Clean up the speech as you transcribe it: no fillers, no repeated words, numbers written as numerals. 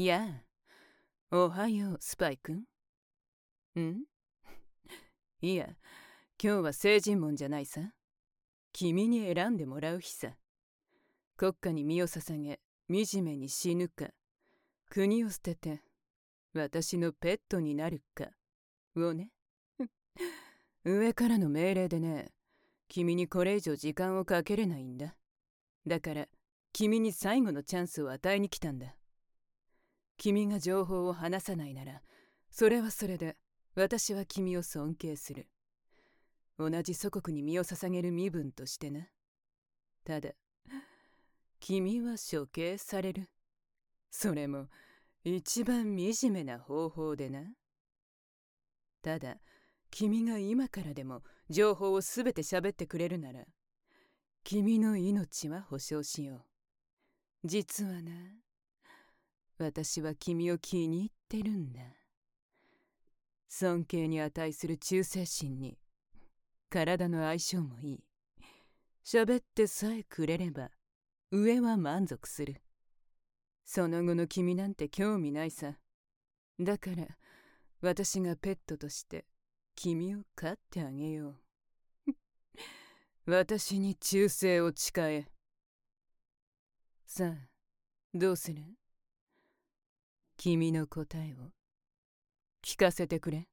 やあ、おはよう、スパイ君。んいや、今日は聖人門じゃないさ。君に選んでもらう日さ。国家に身を捧げ、惨めに死ぬか、国を捨てて、私のペットになるか、をね。上からの命令でね、君にこれ以上時間をかけれないんだ。だから、君に最後のチャンスを与えに来たんだ。君が情報を話さないなら、それはそれで、私は君を尊敬する。同じ祖国に身を捧げる身分としてな。ただ、君は処刑される。それも、一番惨めな方法でな。ただ、君が今からでも情報をすべて喋ってくれるなら、君の命は保証しよう。実はな、私は君を気に入ってるんだ。尊敬に値する忠誠心に、体の相性もいい。喋ってさえくれれば、上は満足する。その後の君なんて興味ないさ。だから、私がペットとして君を飼ってあげよう。私に忠誠を誓え。さあ、どうする？君の答えを聞かせてくれ。